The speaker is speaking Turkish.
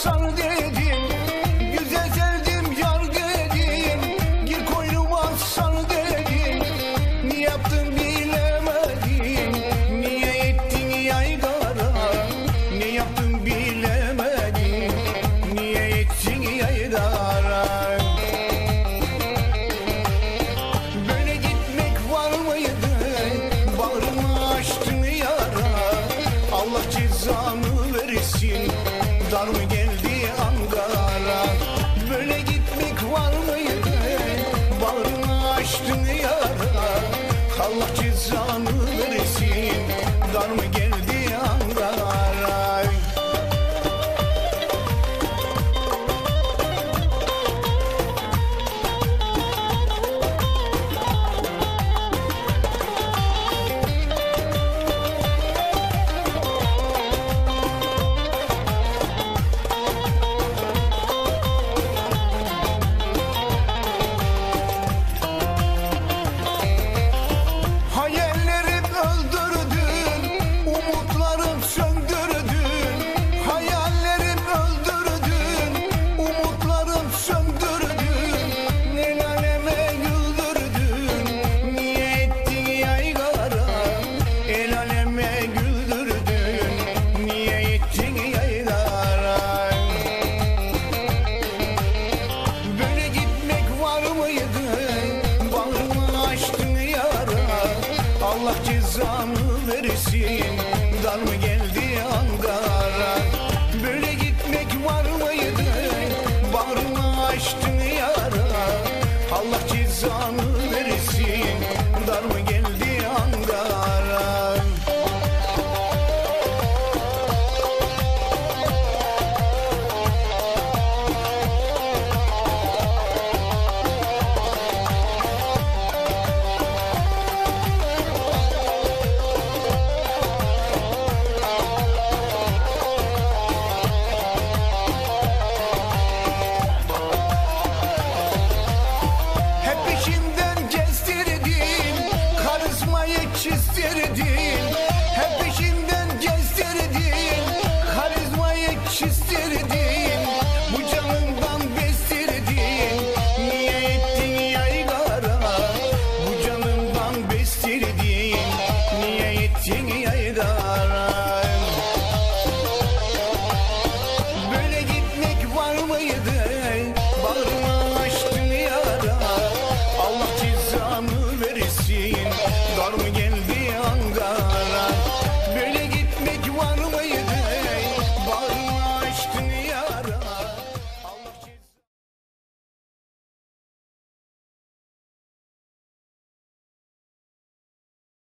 sal dedim. Güzel sevdim yar dedim. Gir koynuma sal dedim. Ne yaptın bilemedim. Niye ettin yaygara? Ne yaptın bilemedim. Niye ettin yaygara? Böyle gitmek var mıydı? Bağrımı açtın yara. Allah cezanı versin. Dar mı geldi Ankara? Böyle gitmek var mıydı? Bağrımı açtın yara. Allah cezanı versin. Dar mı geldi Ankara? Hayallerim öldürdün, umutlarım söndürdün. Hayallerim öldürdün, umutlarım söndürdün. El aleme güldürdün, niye ettin yaygara? El aleme güldürdün, niye ettin yaygara? Böyle gitmek var mıydı? Bağrımı açtın yara. Allah cezanı versin. Dar mı geldi Ankara? Böyle gitmek var mıydı? Bağrımı açtın yara. Allah cezanı versin. Dar mı geldi Ankara? Hep peşimden gezdirdin, karizmayı çizdirdin. Hep peşimden gezdirdin, karizmayı çizdirdin. Bu canımdan bestirdin, niye ettin yaygara? Bu canımdan bestirdin, niye